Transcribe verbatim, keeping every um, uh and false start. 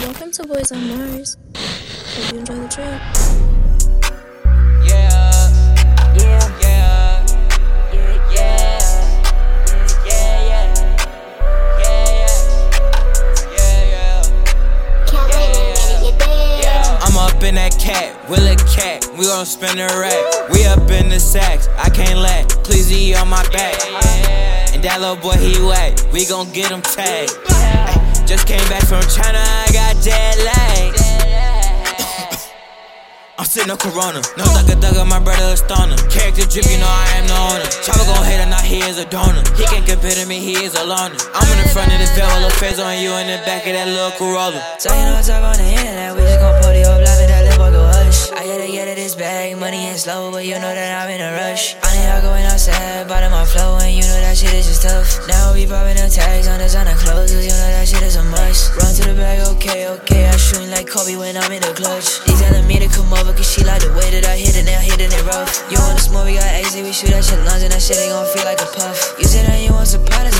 Welcome to Boys on Mars. Hope you enjoy the trip. Yeah, yeah, yeah, yeah, yeah, yeah, yeah, yeah, yeah, yeah, yeah. I'm up in that cat, with a cat, we gon' spin the rack. We up in the sacks, I can't let Cleezy on my back. And that little boy, he whack, we gon' get him tagged. Just came back from China, I got jet lag. I'm sitting on Corona, no thugger thugger, my brother a stoner. Character drip, you know I am the owner. Chopper gon' hate him, now he is a donor. He can't compare to me, he is a loner. I'm in the front of this bell, little face on you in the back of that little Corolla. Talking all talk on the internet, we just gon' pull the whole life and that little boy go hush. I gotta get it this bag, money ain't slow, but you know that I'm in a rush. I need all going outside, bottom my flow, and you know that shit is just tough. Now we popping the tags on designer clothes, cause you know that shit is a must. Run to the bag, okay, okay, I shooting like Kobe when I'm in the clutch. They telling me to come over, cause she like the way that I hit it, now hitting it rough. You want the smoke, we got A Z, we shoot that shit lungs, and that shit ain't gon' feel like a puff. You said that you want some products,